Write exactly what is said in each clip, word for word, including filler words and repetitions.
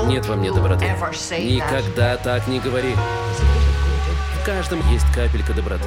Нет во мне доброты. Никогда так не говори. В каждом есть капелька доброты.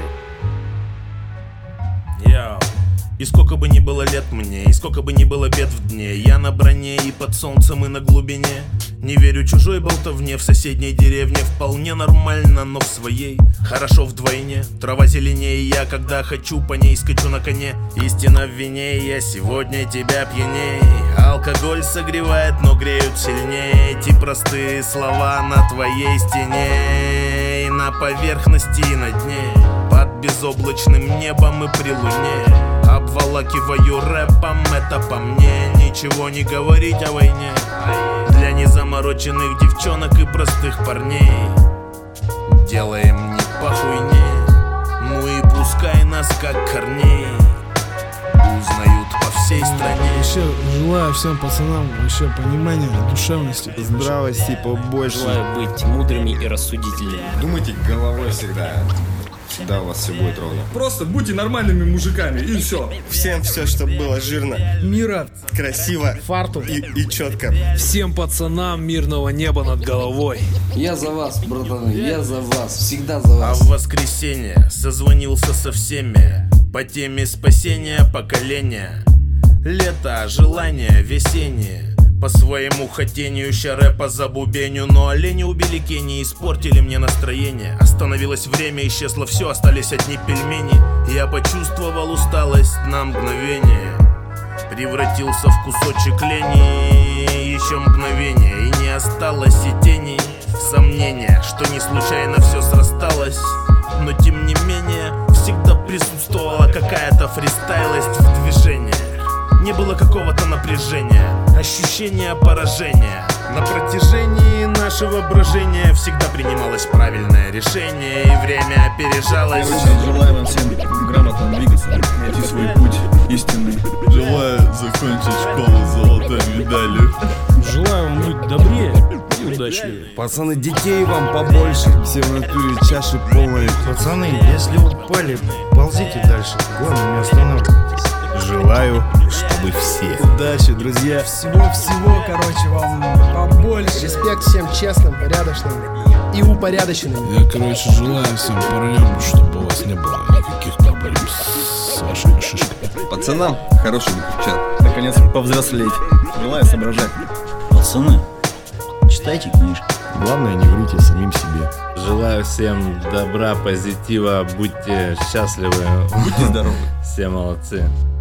Йоу. И сколько бы ни было лет мне, и сколько бы ни было бед в дне, я на броне и под солнцем, и на глубине. Не верю чужой болтовне, в соседней деревне вполне нормально, но в своей хорошо вдвойне. Трава зеленее, я когда хочу по ней скачу на коне. Истина в вине, я сегодня тебя пьяней. Алкоголь согревает, но греют сильнее эти простые слова на твоей стене. И на поверхности, и на дне, под безоблачным небом и при луне. Обволакиваю рэпом, это по мне. Ничего не говорить о войне для незамороченных девчонок и простых парней. Делаем не по хуйне, ну и пускай нас как корней узнают по всей стране. Еще желаю всем пацанам вообще понимания, душевности, здравости побольше. Желаю быть мудрыми и рассудительными. Думайте головой всегда. Всегда у вас все будет ровно. Просто будьте нормальными мужиками, и все. Всем все, чтобы было жирно, мира, красиво, фарту и, и четко. Всем пацанам мирного неба над головой. Я за вас, братаны, я за вас, всегда за вас. А в воскресенье созвонился со всеми по теме спасения поколения. Лето, желание, весеннее. По своему хотению ща рэпа забубеню. Но олени убили Кенни, испортили мне настроение. Остановилось время, исчезло все, остались одни пельмени. Я почувствовал усталость на мгновение, превратился в кусочек лени. Еще мгновение, и не осталось и тени сомнения, что не случайно все срасталось. Но тем не менее всегда присутствовала какая-то фристайлость в движениях. Не было какого-то напряжения, ощущения поражения. На протяжении нашего брожения всегда принималось правильное решение, и время опережалось. Желаю вам всем грамотно двигаться, найти свой путь истинный. Желаю закончить школу с золотой медалью. Желаю вам быть добрее и удачливее. Пацаны, детей вам побольше. Все в натуре чаши полные. Пацаны, если упали, ползите дальше. Главное, не останавливайтесь. Желаю, чтобы все. Удачи, друзья. Всего-всего, короче, вам побольше. Респект всем честным, порядочным и упорядоченным. Я, короче, желаю всем парням, чтобы у вас не было никаких проблем с вашими шишками. Пацанам хороший чат. Наконец повзрослеть. Желаю соображать. Пацаны, читайте книжки. Главное, не врите самим себе. Желаю всем добра, позитива, будьте счастливы. Будьте здоровы. Все молодцы.